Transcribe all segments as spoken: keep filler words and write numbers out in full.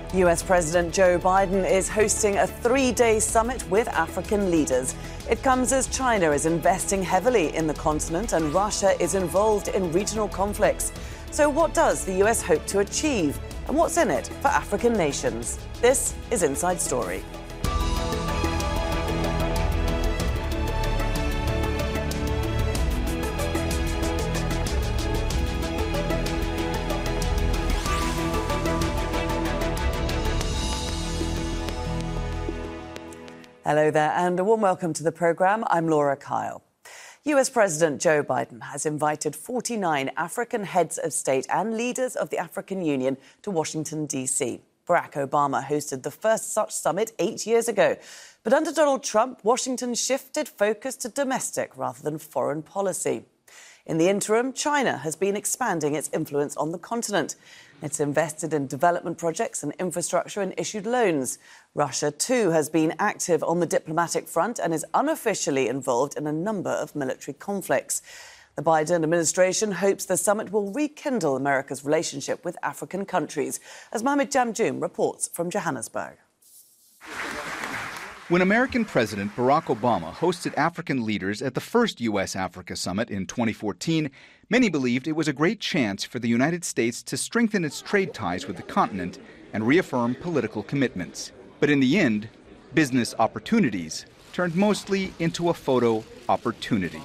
U S President Joe Biden is hosting a three-day summit with African leaders. It comes as China is investing heavily in the continent and Russia is involved in regional conflicts. So what does the U S hope to achieve? And what's in it for African nations? This is Inside Story. Hello there and a warm welcome to the programme. I'm Laura Kyle. U S President Joe Biden has invited forty-nine African heads of state and leaders of the African Union to Washington, D C. Barack Obama hosted the first such summit eight years ago. But under Donald Trump, Washington shifted focus to domestic rather than foreign policy. In the interim, China has been expanding its influence on the continent. It's invested in development projects and infrastructure and issued loans. Russia, too, has been active on the diplomatic front and is unofficially involved in a number of military conflicts. The Biden administration hopes the summit will rekindle America's relationship with African countries, as Mohamed Jamjoom reports from Johannesburg. When American President Barack Obama hosted African leaders at the first U S Africa Summit in twenty fourteen, many believed it was a great chance for the United States to strengthen its trade ties with the continent and reaffirm political commitments. But in the end, business opportunities turned mostly into a photo opportunity.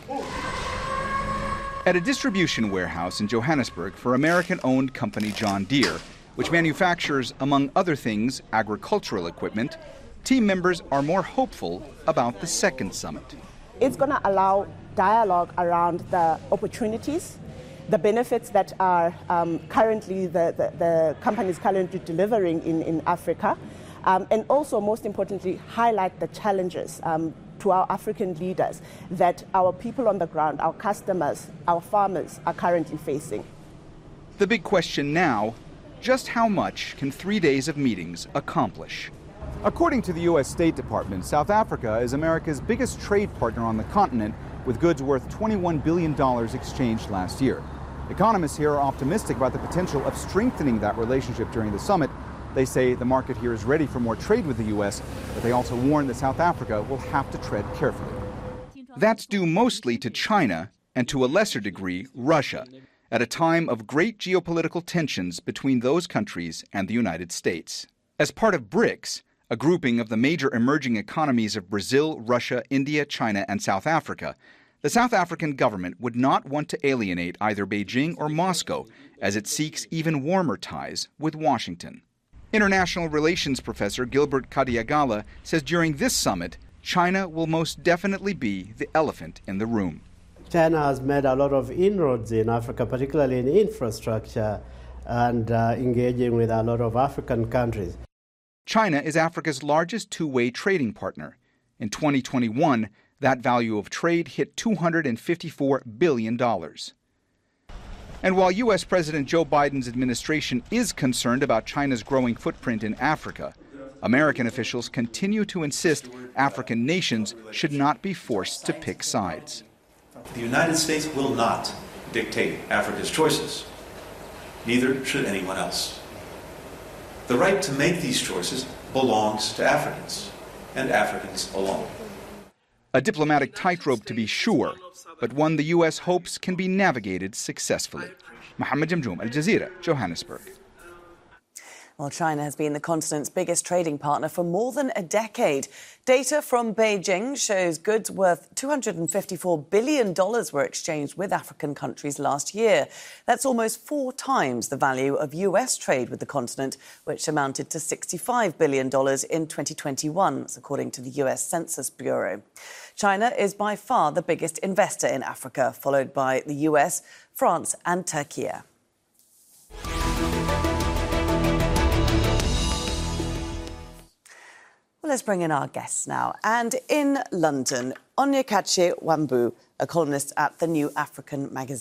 At a distribution warehouse in Johannesburg for American-owned company John Deere, which manufactures, among other things, agricultural equipment, team members are more hopeful about the second summit. It's going to allow dialogue around the opportunities, the benefits that are um, currently the, the, the companies currently delivering in, in Africa, um, and also, most importantly, highlight the challenges um, to our African leaders that our people on the ground, our customers, our farmers are currently facing. The big question now, just how much can three days of meetings accomplish? According to the U S State Department, South Africa is America's biggest trade partner on the continent, with goods worth twenty-one billion dollars exchanged last year. Economists here are optimistic about the potential of strengthening that relationship during the summit. They say the market here is ready for more trade with the U S, but they also warn that South Africa will have to tread carefully. That's due mostly to China and, to a lesser degree, Russia, at a time of great geopolitical tensions between those countries and the United States. As part of BRICS, a grouping of the major emerging economies of Brazil, Russia, India, China, and South Africa, the South African government would not want to alienate either Beijing or Moscow, as it seeks even warmer ties with Washington. International relations professor Gilbert Kadiagala says during this summit, China will most definitely be the elephant in the room. China has made a lot of inroads in Africa, particularly in infrastructure and uh, engaging with a lot of African countries. China is Africa's largest two-way trading partner. In twenty twenty-one, that value of trade hit two hundred fifty-four billion dollars. And while U S President Joe Biden's administration is concerned about China's growing footprint in Africa, American officials continue to insist African nations should not be forced to pick sides. The United States will not dictate Africa's choices. Neither should anyone else. The right to make these choices belongs to Africans, and Africans alone. A diplomatic tightrope, to be sure, but one the U S hopes can be navigated successfully. Mohamed Jamjoom, Al Jazeera, Johannesburg. Well, China has been the continent's biggest trading partner for more than a decade. Data from Beijing shows goods worth two hundred fifty-four billion dollars were exchanged with African countries last year. That's almost four times the value of U S trade with the continent, which amounted to sixty-five billion dollars in twenty twenty-one, that's according to the U S Census Bureau. China is by far the biggest investor in Africa, followed by the U S, France and Turkey. Well, let's bring in our guests now. And in London, Onyekachi Wambu, a columnist at the New African magazine.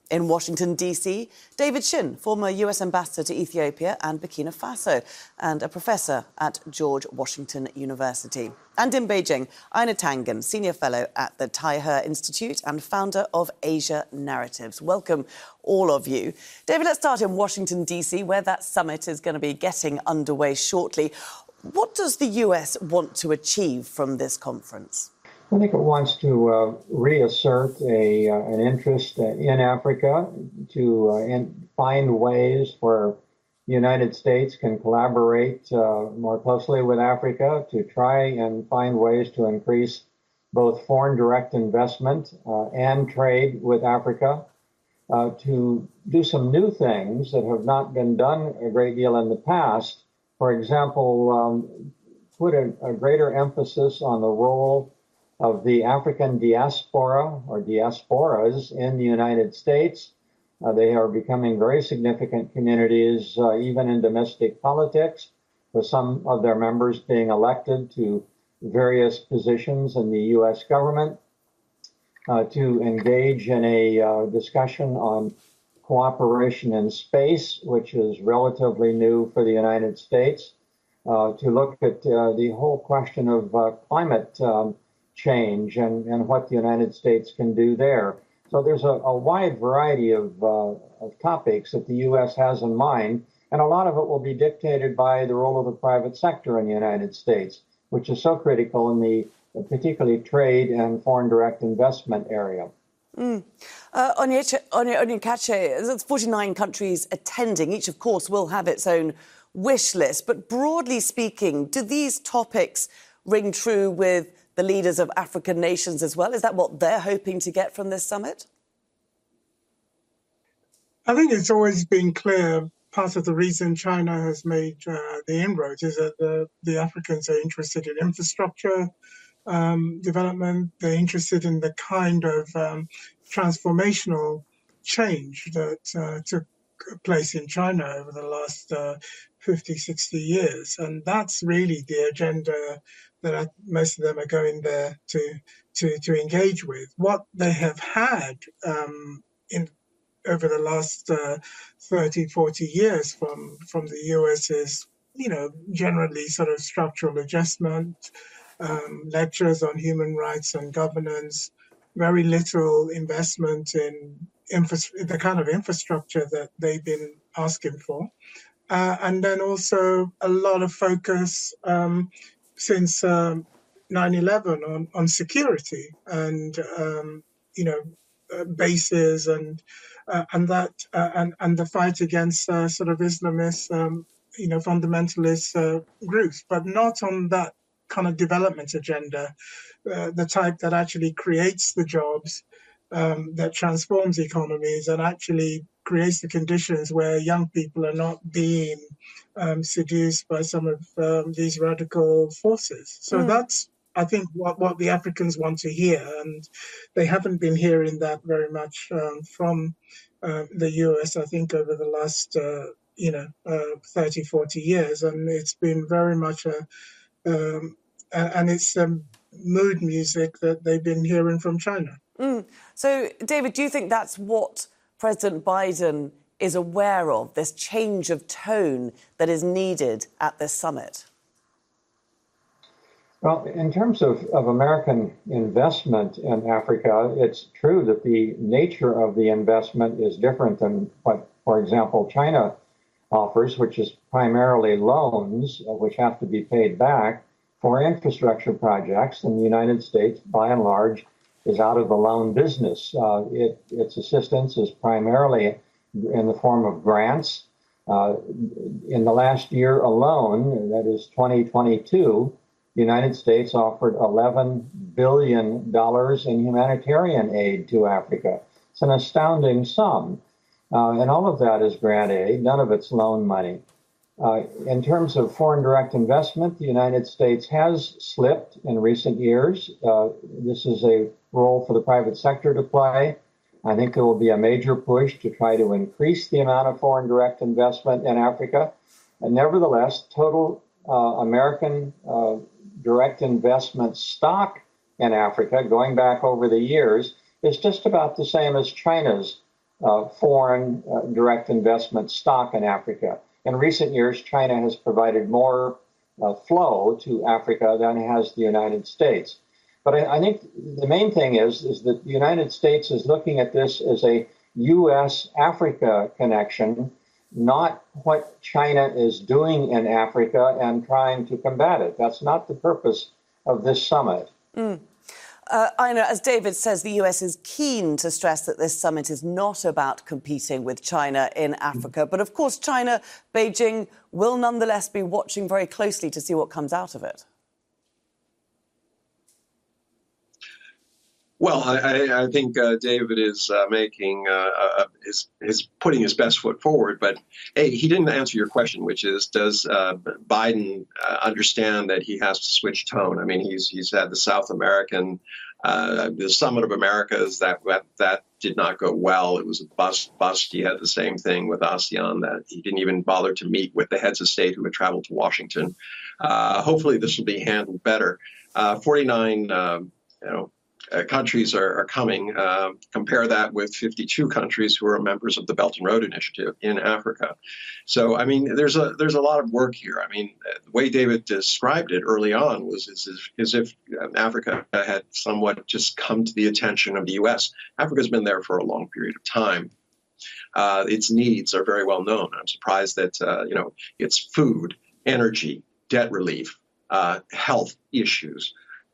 In Washington, D C, David Shin, former U S ambassador to Ethiopia and Burkina Faso, and a professor at George Washington University. And in Beijing, Aina Tangen, senior fellow at the Taihe Institute and founder of Asia Narratives. Welcome, all of you. David, let's start in Washington, D C, where that summit is going to be getting underway shortly. What does the U S want to achieve from this conference? I think it wants to uh, reassert a, uh, an interest in Africa, to uh, in, find ways where the United States can collaborate uh, more closely with Africa, to try and find ways to increase both foreign direct investment uh, and trade with Africa, uh, to do some new things that have not been done a great deal in the past. For example, um, put a, a greater emphasis on the role of the African diaspora or diasporas in the United States. Uh, they are becoming very significant communities, uh, even in domestic politics, with some of their members being elected to various positions in the U S government, uh, to engage in a uh, discussion on cooperation in space, which is relatively new for the United States, uh, to look at uh, the whole question of uh, climate um, change and, and what the United States can do there. So there's a, a wide variety of, uh, of topics that the U S has in mind, and a lot of it will be dictated by the role of the private sector in the United States, which is so critical in the particularly trade and foreign direct investment area. Mm. Uh, Onyekachi, there's forty-nine countries attending. Each, of course, will have its own wish list. But broadly speaking, do these topics ring true with the leaders of African nations as well? Is that what they're hoping to get from this summit? I think it's always been clear, part of the reason China has made uh, the inroads is that the, the Africans are interested in infrastructure um, development. They're interested in the kind of um, transformational change that uh, took place in China over the last uh, fifty, sixty years. And that's really the agenda that I, most of them are going there to, to, to engage with. What they have had um, in over the last uh, thirty, forty years from, from the U S is, you know, generally sort of structural adjustment, um, lectures on human rights and governance, very little investment in infra- the kind of infrastructure that they've been asking for. Uh, and then also a lot of focus um, since um, nine eleven on, on security and, um, you know, uh, bases and uh, and that uh, and, and the fight against uh, sort of Islamist, um, you know, fundamentalist uh, groups, but not on that kind of development agenda, uh, the type that actually creates the jobs, um, that transforms economies and actually creates the conditions where young people are not being um, seduced by some of um, these radical forces. So mm. that's, I think, what, what the Africans want to hear. And they haven't been hearing that very much um, from uh, the U S, I think, over the last, uh, you know, uh, thirty, forty years. And it's been very much a, um, and it's um, mood music that they've been hearing from China. Mm. So, David, do you think that's what President Biden is aware of, this change of tone that is needed at this summit? Well, in terms of, of American investment in Africa, it's true that the nature of the investment is different than what, for example, China offers, which is primarily loans, which have to be paid back for infrastructure projects. And the United States, by and large, is out of the loan business. Uh, it, its assistance is primarily in the form of grants. Uh, in the last year alone, that is twenty twenty-two, the United States offered eleven billion dollars in humanitarian aid to Africa. It's an astounding sum. Uh, and all of that is grant aid, none of it's loan money. Uh, in terms of foreign direct investment, the United States has slipped in recent years. Uh, this is a role for the private sector to play. I think there will be a major push to try to increase the amount of foreign direct investment in Africa. And nevertheless, total uh, American uh, direct investment stock in Africa, going back over the years, is just about the same as China's uh, foreign uh, direct investment stock in Africa. In recent years, China has provided more uh, flow to Africa than has the United States. But I, I think the main thing is, is that the United States is looking at this as a U S Africa connection, not what China is doing in Africa and trying to combat it. That's not the purpose of this summit. Mm. Uh, I know, as David says, the U S is keen to stress that this summit is not about competing with China in Africa. But of course, China, Beijing will nonetheless be watching very closely to see what comes out of it. Well, I, I think uh, David is uh, making uh, uh, is is putting his best foot forward. But hey, he didn't answer your question, which is, does uh, Biden uh, understand that he has to switch tone? I mean, he's he's had the South American, uh, the Summit of Americas that, that that did not go well. It was a bust. Bust. He had the same thing with ASEAN, that he didn't even bother to meet with the heads of state who had traveled to Washington. Uh, hopefully, this will be handled better. Uh, forty-nine, uh, you know. Uh, countries are, are coming. Uh, compare that with fifty-two countries who are members of the Belt and Road Initiative in Africa. So, I mean, there's a there's a lot of work here. I mean, the way David described it early on was as, as if Africa had somewhat just come to the attention of the U S. Africa's been there for a long period of time. Uh, its needs are very well known. I'm surprised that, uh, you know, it's food, energy, debt relief, uh, health issues.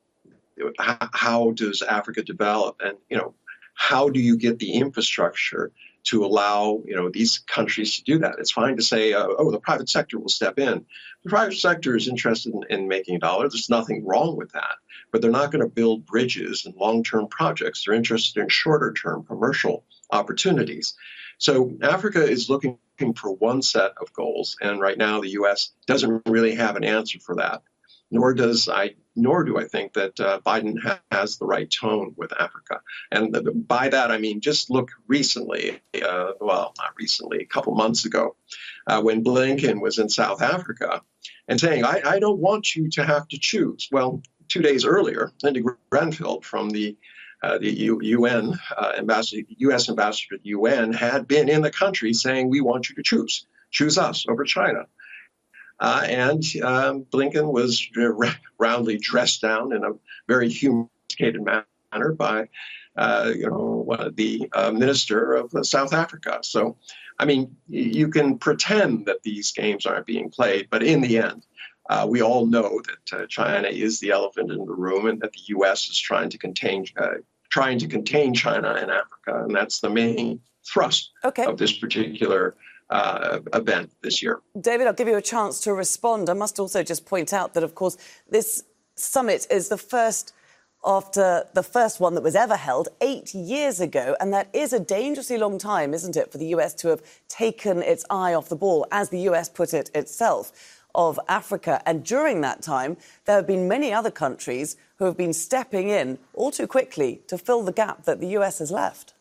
How does Africa develop, and you know, how do you get the infrastructure to allow you know these countries to do that? It's fine to say, uh, oh, the private sector will step in. The private sector is interested in, in making dollars. There's nothing wrong with that, but they're not going to build bridges and long-term projects. They're interested in shorter-term commercial opportunities. So Africa is looking for one set of goals, and right now the U S doesn't really have an answer for that. Nor does I, nor do I think that uh, Biden ha- has the right tone with Africa. And the, the, by that, I mean, just look recently, uh, well, not recently, a couple months ago, uh, when Blinken was in South Africa and saying, I, I don't want you to have to choose. Well, two days earlier, Linda Grenfeld from the uh, the U- UN uh, ambassador, U S ambassador to the U N had been in the country saying, we want you to choose, choose us over China. Uh, and um, Blinken was roundly dressed down in a very humiliated manner by, uh, you know, uh, the uh, minister of uh, South Africa. So, I mean, you can pretend that these games aren't being played, but in the end, uh, we all know that uh, China is the elephant in the room, and that the U S is trying to contain, uh, trying to contain China in Africa, and that's the main thrust okay. of this particular Uh, event this year. David, I'll give you a chance to respond. I must also just point out that, of course, this summit is the first after the first one that was ever held eight years ago, and that is a dangerously long time, isn't it, for the U S to have taken its eye off the ball, as the U S put it itself, of Africa. And during that time, there have been many other countries who have been stepping in all too quickly to fill the gap that the U S has left.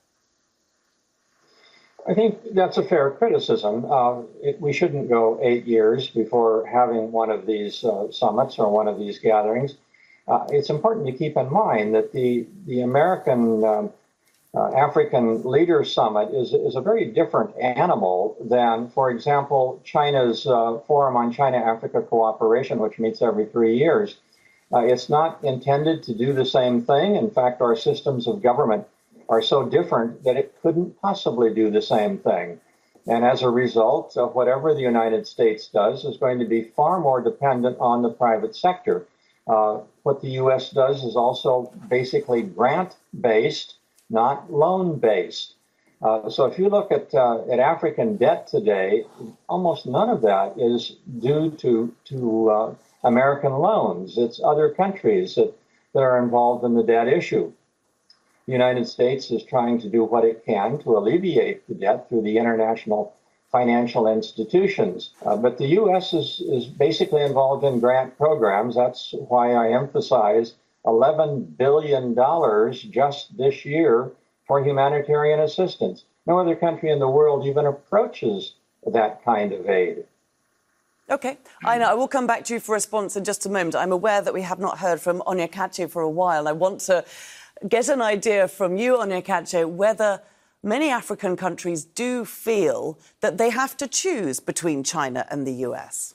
I think that's a fair criticism. Uh, it, we shouldn't go eight years before having one of these uh, summits or one of these gatherings. Uh, it's important to keep in mind that the, the American um, uh, African Leaders Summit is, is a very different animal than, for example, China's uh, Forum on China-Africa Cooperation, which meets every three years. Uh, it's not intended to do the same thing. In fact, our systems of government are so different that it couldn't possibly do the same thing. And as a result, uh, whatever the United States does is going to be far more dependent on the private sector. Uh, what the U S does is also basically grant-based, not loan-based. Uh, so if you look at, uh, at African debt today, almost none of that is due to, to uh, American loans. It's other countries that, that are involved in the debt issue. The United States is trying to do what it can to alleviate the debt through the international financial institutions. Uh, but the U S is, is basically involved in grant programs. That's why I emphasize eleven billion dollars just this year for humanitarian assistance. No other country in the world even approaches that kind of aid. OK. I know. I will come back to you for a response in just a moment. I'm aware that we have not heard from Onyekachi for a while. I want to get an idea from you, Onyekachi, whether many African countries do feel that they have to choose between China and the U S.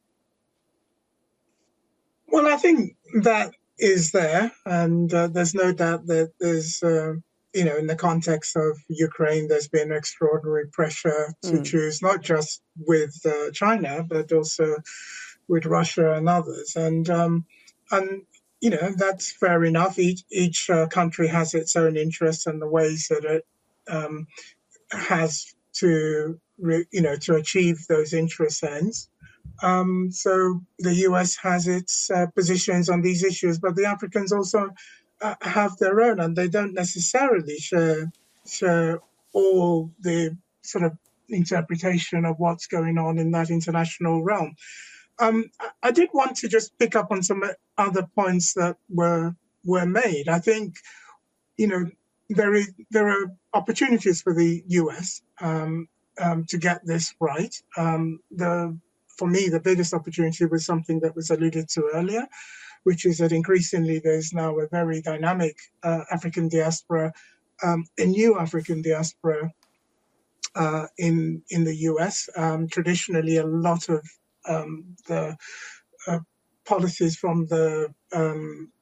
Well, I think that is there, and uh, there's no doubt that there's, uh, you know, in the context of Ukraine, there's been extraordinary pressure to mm. choose, not just with uh, China, but also with Russia and others. And, um, and you know, that's fair enough. Each, each uh, country has its own interests and the ways that it um, has to, re- you know, to achieve those interest ends. Um, so the U S has its uh, positions on these issues, but the Africans also uh, have their own, and they don't necessarily share, share all the sort of interpretation of what's going on in that international realm. Um, I did want to just pick up on some other points that were were made. I think, you know, there is there are opportunities for the U S um, um, to get this right. Um, the For me, the biggest opportunity was something that was alluded to earlier, which is that increasingly there's now a very dynamic uh, African diaspora, um, a new African diaspora uh, in in the U S. Um, traditionally, a lot of um, the uh, policies from the um,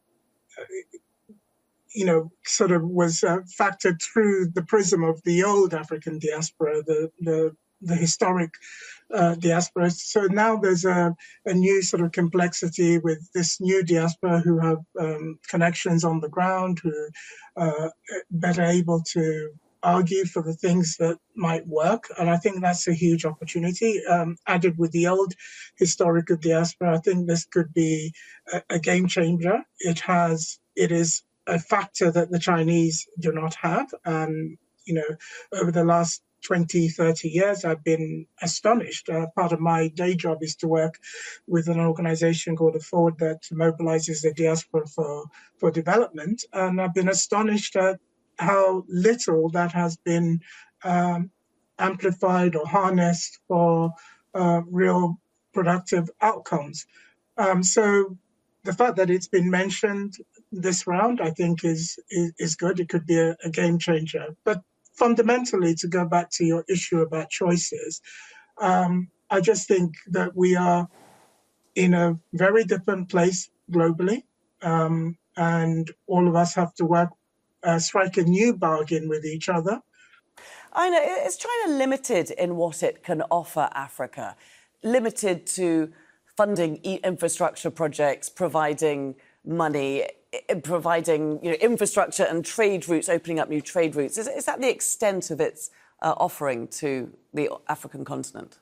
you know, sort of was uh, factored through the prism of the old African diaspora, the the the historic uh, diaspora. So now there's a, a new sort of complexity with this new diaspora who have um, connections on the ground, who are better able to argue for the things that might work. And I think that's a huge opportunity. Um, added with the old historical diaspora, I think this could be a, a game changer. It has, it is a factor that the Chinese do not have. And, you know, over the last twenty, thirty years, I've been astonished. Uh, part of my day job is to work with an organization called Afford that mobilizes the diaspora for, for development. And I've been astonished at how little that has been um, amplified or harnessed for uh, real productive outcomes. Um, so the fact that it's been mentioned this round, I think, is is, is good. It could be a, a game changer. But fundamentally, to go back to your issue about choices, um, I just think that we are in a very different place globally, um, and all of us have to work, uh, strike a new bargain with each other. I know, is China limited in what it can offer Africa? Limited to funding infrastructure projects, providing money, providing you know, infrastructure and trade routes, opening up new trade routes. Is, is that the extent of its uh, offering to the African continent?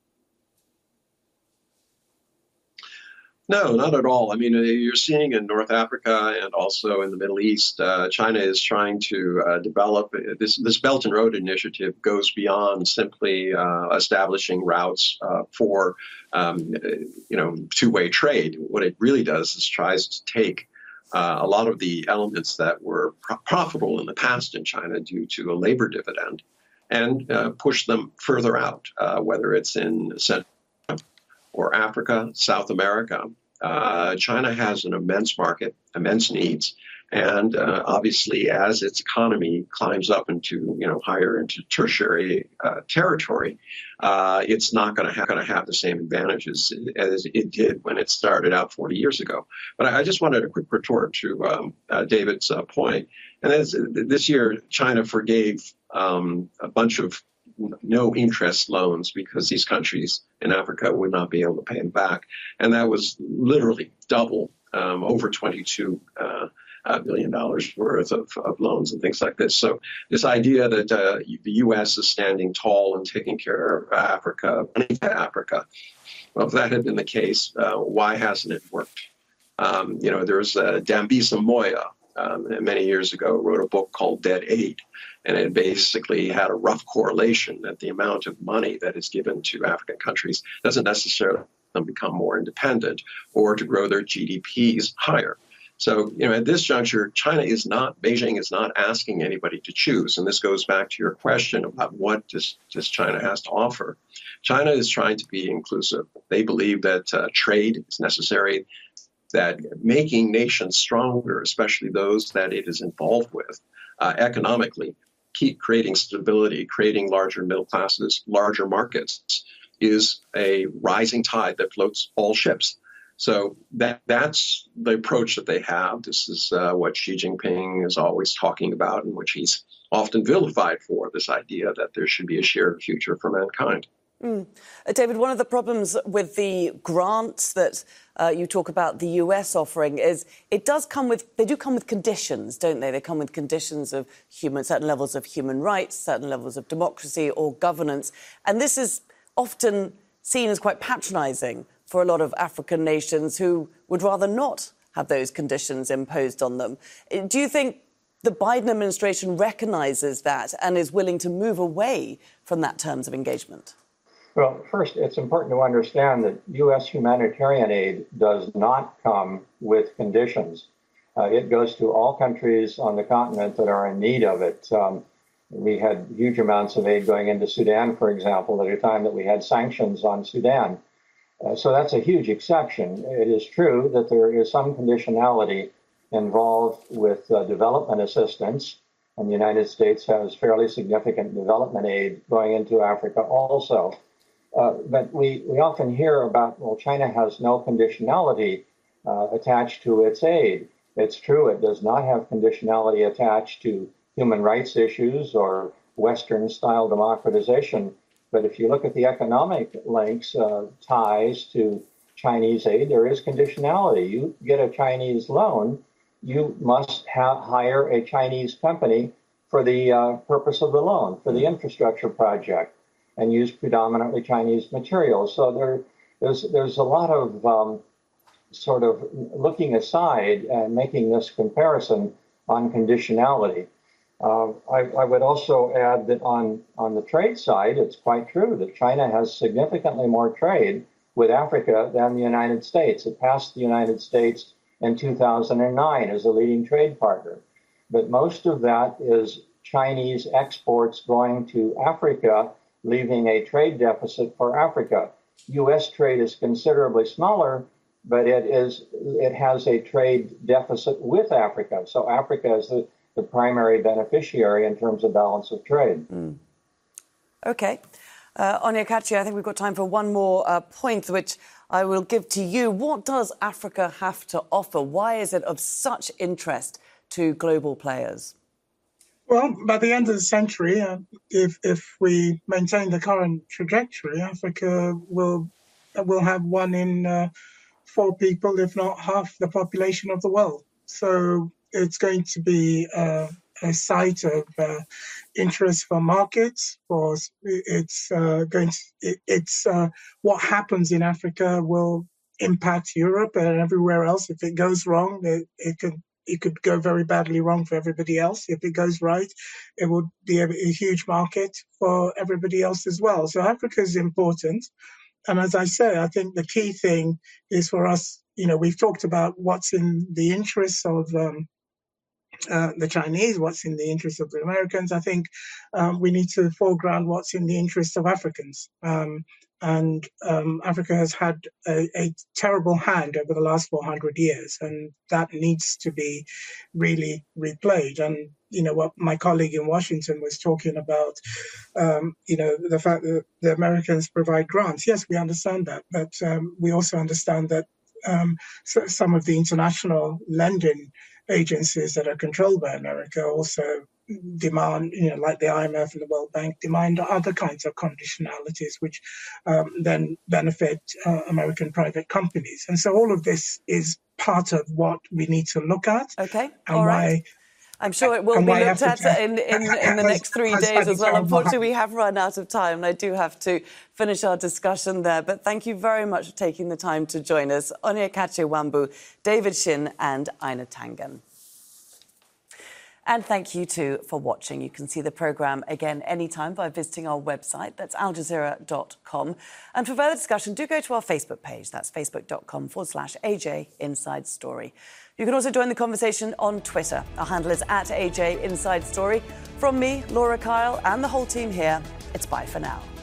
No, not at all. I mean, you're seeing in North Africa and also in the Middle East, uh, China is trying to uh, develop this. This Belt and Road Initiative goes beyond simply uh, establishing routes uh, for, um, you know, two-way trade. What it really does is tries to take uh, a lot of the elements that were pro- profitable in the past in China due to a labor dividend and uh, push them further out, uh, whether it's in Central or Africa, South America. Uh, China has an immense market, immense needs, and uh, obviously, as its economy climbs up into, you know, higher into tertiary uh, territory, uh, it's not going to have going to have the same advantages as it did when it started out forty years ago. But I, I just wanted a quick retort to um, uh, David's uh, point. And this, this year, China forgave um, a bunch of no interest loans because these countries in Africa would not be able to pay them back. And that was literally double, um, over twenty-two uh, uh, billion dollars worth of, of loans and things like this. So this idea that uh, the U S is standing tall and taking care of Africa, money to Africa, well, if that had been the case, uh, why hasn't it worked? Um, you know, there's uh, Dambisa Moyo, um, many years ago, wrote a book called Dead Aid. And it basically had a rough correlation that the amount of money that is given to African countries doesn't necessarily become more independent or to grow their G D Ps higher. So, you know, at this juncture, China is not, Beijing is not asking anybody to choose. And this goes back to your question about what does, does China has to offer. China is trying to be inclusive. They believe that uh, trade is necessary, that making nations stronger, especially those that it is involved with uh, economically, keep creating stability, creating larger middle classes, larger markets, is a rising tide that floats all ships. So that that's the approach that they have. This is uh, what Xi Jinping is always talking about, and which he's often vilified for, this idea that there should be a shared future for mankind. Mm. Uh, David, one of the problems with the grants that uh, you talk about the U S offering is it does come with, they do come with conditions, don't they? They come with conditions of human, certain levels of human rights, certain levels of democracy or governance. And this is often seen as quite patronising for a lot of African nations who would rather not have those conditions imposed on them. Do you think the Biden administration recognises that and is willing to move away from that terms of engagement? Well, first, it's important to understand that U S humanitarian aid does not come with conditions. Uh, it goes to all countries on the continent that are in need of it. Um, we had huge amounts of aid going into Sudan, for example, at a time that we had sanctions on Sudan. Uh, so that's a huge exception. It is true that there is some conditionality involved with uh, development assistance, and the United States has fairly significant development aid going into Africa also. Uh, but we, we often hear about, well, China has no conditionality uh, attached to its aid. It's true, it does not have conditionality attached to human rights issues or Western-style democratization. But if you look at the economic links, uh, ties to Chinese aid, there is conditionality. You get a Chinese loan, you must ha- hire a Chinese company for the uh, purpose of the loan, for the infrastructure project, and use predominantly Chinese materials. So there, there's there's a lot of um, sort of looking aside and making this comparison on conditionality. Uh, I, I would also add that on, on the trade side, it's quite true that China has significantly more trade with Africa than the United States. It passed the United States in two thousand nine as a leading trade partner. But most of that is Chinese exports going to Africa, leaving a trade deficit for Africa. U S trade is considerably smaller, but it is it has a trade deficit with Africa. So Africa is the, the primary beneficiary in terms of balance of trade. Mm. OK. Uh, Anya Kachi, I think we've got time for one more uh, point, which I will give to you. What does Africa have to offer? Why is it of such interest to global players? Well, by the end of the century, uh, if if we maintain the current trajectory, Africa will will have one in uh, four people, if not half the population of the world. So it's going to be uh, a site of uh, interest for markets. For it's uh, going to it, it's uh, what happens in Africa will impact Europe and everywhere else. If it goes wrong, it, it could. It could go very badly wrong for everybody else. If it goes right, it would be a, a huge market for everybody else as well. So Africa is important. And as I say, I think the key thing is for us, you know, we've talked about what's in the interests of um, uh, the Chinese, what's in the interests of the Americans. I think um, we need to foreground what's in the interests of Africans. Um, And um, Africa has had a, a terrible hand over the last four hundred years, and that needs to be really replayed. And, you know, what my colleague in Washington was talking about, um, you know, the fact that the Americans provide grants. Yes, we understand that, but um, we also understand that um, so some of the international lending agencies that are controlled by America also demand, you know, like the I M F and the World Bank, demand other kinds of conditionalities, which um, then benefit uh, American private companies. And so all of this is part of what we need to look at. OK, and all why, right. I'm sure it will be looked at in, in, in the next three days as well. Unfortunately, we have run out of time, and I do have to finish our discussion there. But thank you very much for taking the time to join us. Onyekachi Wambu, David Shin and Ina Tangen. And thank you, too, for watching. You can see the programme again anytime by visiting our website. That's al jazeera dot com. And for further discussion, do go to our Facebook page. That's facebook.com forward slash AJ Inside Story. You can also join the conversation on Twitter. Our handle is at A J Inside Story. From me, Laura Kyle, and the whole team here, it's bye for now.